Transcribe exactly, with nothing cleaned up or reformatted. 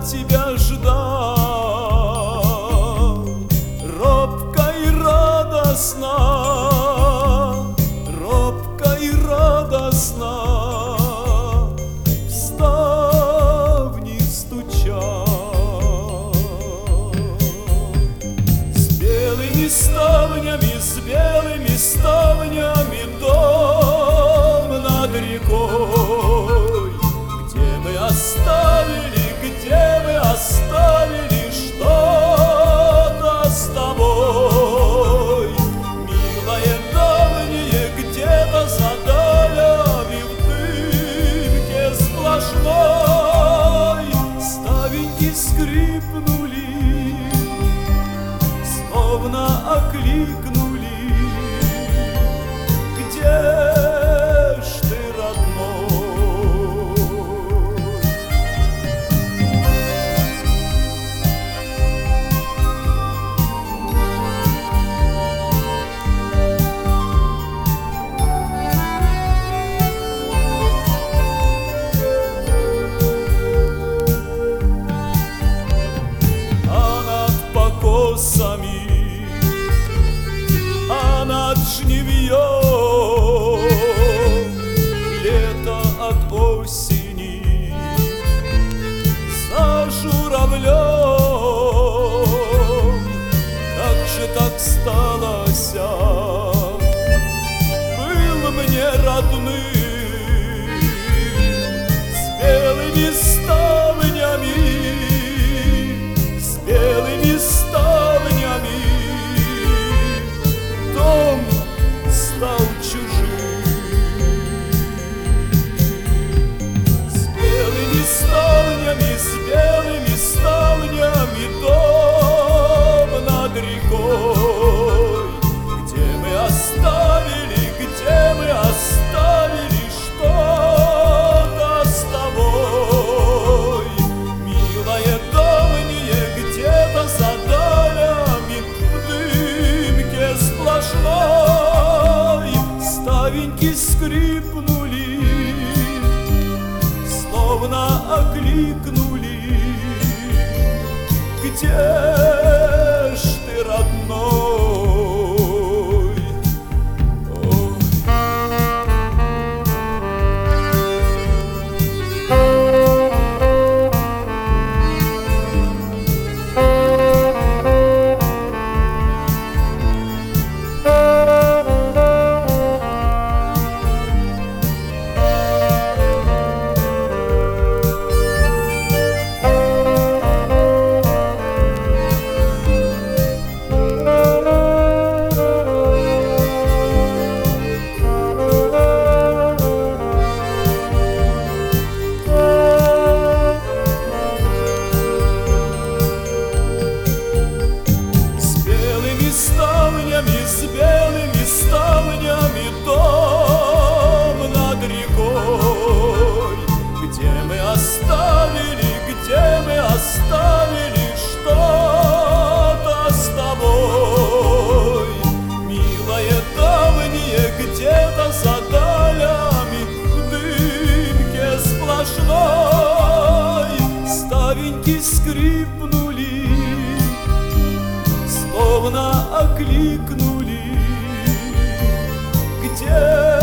тебя ждал, робко и радостно, робко и радостно в ставни стучал. С белыми ставнями, с белыми ставнями дом над рекой, где мы оставили, где мы оставили что-то с тобой. Милое давнее, где-то за далями в дымке сплошной ставеньки скрипнули, словно окликнули: где ж ты, родной? А над покосами, а над жнивьем лето от осени за журавлем. Как же так сталося, был мне родным, с белыми ставнями, с белыми ставнями дом стал чужим. С белыми ставнями, с белыми ставнями дом над рекой, где мы оставили, где мы оставили что-то с тобой. Милое давнее, где-то за далями в дымке сплошной ставеньки скрипнули, словно окликнули: где ж ты, родной? Ой. С белыми ставнями дом над рекой, где мы оставили, где мы оставили что-то с тобой. Милое давнее, где-то за далями в дымке сплошной ставеньки скрипнули, словно окликнули: где